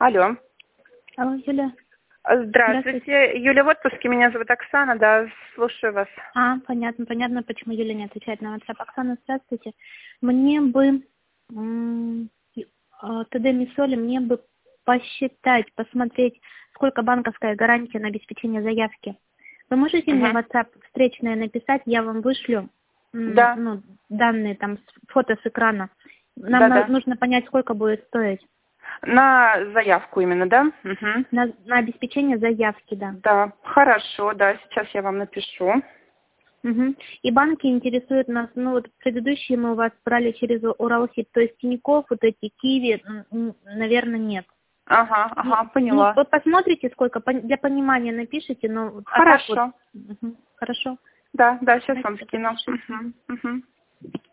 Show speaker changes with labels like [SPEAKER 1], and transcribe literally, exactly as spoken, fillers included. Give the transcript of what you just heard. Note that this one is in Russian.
[SPEAKER 1] Алло.
[SPEAKER 2] Алло, Юля.
[SPEAKER 1] Здравствуйте. Юля в отпуске, меня зовут Оксана, да, слушаю вас.
[SPEAKER 2] А, понятно, понятно, почему Юля не отвечает на WhatsApp. Оксана, здравствуйте. Мне бы, ТД Мисоли, мне бы посчитать, посмотреть, сколько банковская гарантия на обеспечение заявки. Вы можете
[SPEAKER 1] Угу.
[SPEAKER 2] мне в WhatsApp встречное написать, я вам вышлю
[SPEAKER 1] Да.
[SPEAKER 2] ну, данные, там, фото с экрана. Нам
[SPEAKER 1] Да,
[SPEAKER 2] на-
[SPEAKER 1] да.
[SPEAKER 2] нужно понять, сколько будет стоить.
[SPEAKER 1] На заявку именно, да? Угу.
[SPEAKER 2] На, на обеспечение заявки, да.
[SPEAKER 1] Да, хорошо, да, сейчас я вам напишу.
[SPEAKER 2] Угу. И банки интересуют нас, ну вот предыдущие мы у вас брали через Уралсиб, то есть Тинькофф, вот эти Киви, наверное, нет.
[SPEAKER 1] Ага,
[SPEAKER 2] Ну,
[SPEAKER 1] ага,
[SPEAKER 2] ну,
[SPEAKER 1] поняла.
[SPEAKER 2] вы посмотрите, сколько, пон- для понимания напишите, но а так вот.
[SPEAKER 1] Хорошо.
[SPEAKER 2] Угу. Хорошо.
[SPEAKER 1] Да, да, сейчас вам
[SPEAKER 2] Спасибо,
[SPEAKER 1] скину.
[SPEAKER 2] напишите.
[SPEAKER 1] Угу, угу.